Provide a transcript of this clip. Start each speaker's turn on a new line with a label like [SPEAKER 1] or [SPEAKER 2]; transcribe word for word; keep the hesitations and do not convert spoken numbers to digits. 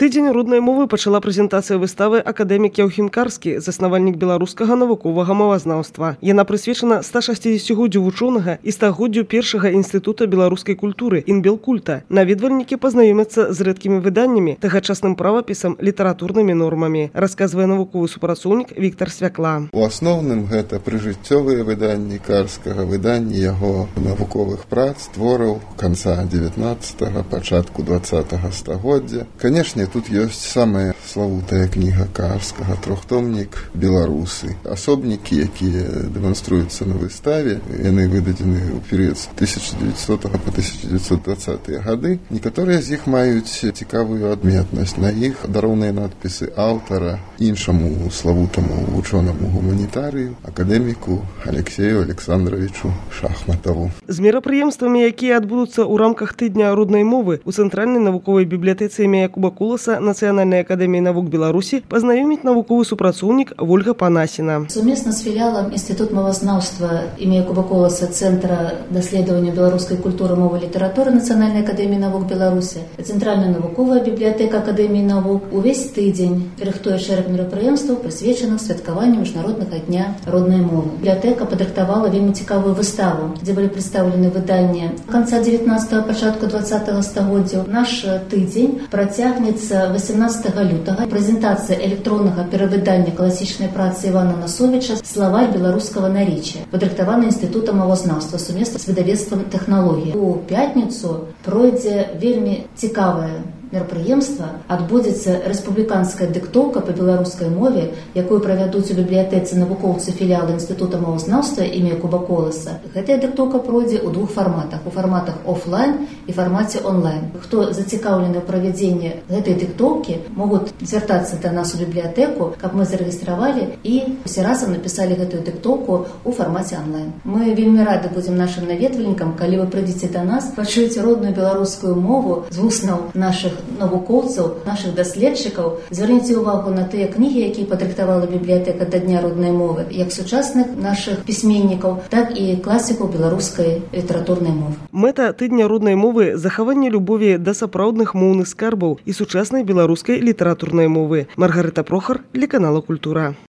[SPEAKER 1] Тыдзень роднай мовы пачала прэзентацыя выставы акадэмік Яўхім Карскі, заснавальнік беларускага навуковага мовазнаўства. Яна прысвечана ста шасцідзесяцігоддзю вучонага і стагоддзю першага інстытута беларускай культуры Інбелкульта. Наведвальнікі пазнаёмяцца з рэдкімі выданнямі, тагачасным правапісам, літаратурнымі нормамі, расказвае навуковы супрацоўнік Віктар Свякла.
[SPEAKER 2] У асноўным гэта прыжыццёвыя выданні Карскага, выданні яго навуковых прац, твораў канца дзевятнаццатага, пачатку дваццатага стагоддзя. Канешне, тут ёсць самая славутая кніга Карскага, трохтомнік «Беларусы». Асобнікі, якія дэманструюцца на выставе, яны выдадзены ў перыяд з тысяча дзевяцьсотага па тысяча дзевяцьсот дваццатыя гады. Некаторыя з іх маюць цікавую адметнасць. На іх дароўныя надпісы аўтара, іншаму славутаму вучонаму гуманітарыю, акадэміку Алексею Александровичу Шахматову.
[SPEAKER 1] З мерапрыемствамі, якія адбудуцца ў рамках тыдня роднай мовы, у цэнтральнай навуковай бібліятэцы імя Якуба Куласа Нацыянальнай акадэміі навук Беларусі пазнаёміць навуковы супрацоўнік Вольга Панасіна.
[SPEAKER 3] Сумесна з філіалам Інстытут мовазнаўства імя Якуба Куласа Цэнтра даследавання беларускай культуры, мовы, літаратуры Нацыянальнай акадэміі навук Беларусі, Цэнтральная навуковая бібліятэка Акадэміі навук увесь тыдзень рыхтуе шэраг мерапрыемстваў, прысвечаных святкаванню міжнароднага дня роднай мовы. Бібліятэка падрыхтавала вельмі цікавую выставу, дзе былі прадстаўлены выданні канца дзевятнаццатага, пачатку дваццатага стагоддзя. Наш тыдзень працягнецца восемнадцатага лютага. Прэзентацыя электроннага перавыдання класічнай працы Івана Насовіча «Словарь беларускага наречия», падрыхтавана Інстытутам мовазнаўства сумесна з выдавецтвам тэхналогіі. У пятніцу пройдзе вельмі цікавае мерапрыемства, адбудзецца рэспубліканская дыктоўка па беларускай мове, якую правядуць у бібліятэцы навукоўцы філіала Інстытута мовазнаўства імя Якуба Куласа. Гэтая дыктоўка пройдзе ў двух фарматах, у фарматах офлайн і фармаце онлайн. Хто зацікаўлены ў правядзенні гэтай дыктоўкі, могуць звяртацца да нас у бібліятэку, каб мы зарэгістравалі і усе разам напісалі гэтую дыктоўку ў фармаце онлайн. Мы вельмі рады будзем нашым наведвальнікам, калі вы прыйдзеце да нас, пачуеце родную беларускую мову з вуснаў нашых навукоўцаў, нашых даследчыкаў. Звярніце ўвагу на тыя кнігі, якія падрыхтавала бібліятэка да дня роднай мовы, як сучасных нашых пісьменнікаў, так і класікаў беларускай літаратурнай мовы.
[SPEAKER 1] Мэта тыдня роднай мовы – захаванне любові да сапраўдных моўных скарбаў і сучаснай беларускай літаратурнай мовы. Маргарыта Прохар для канала «Культура».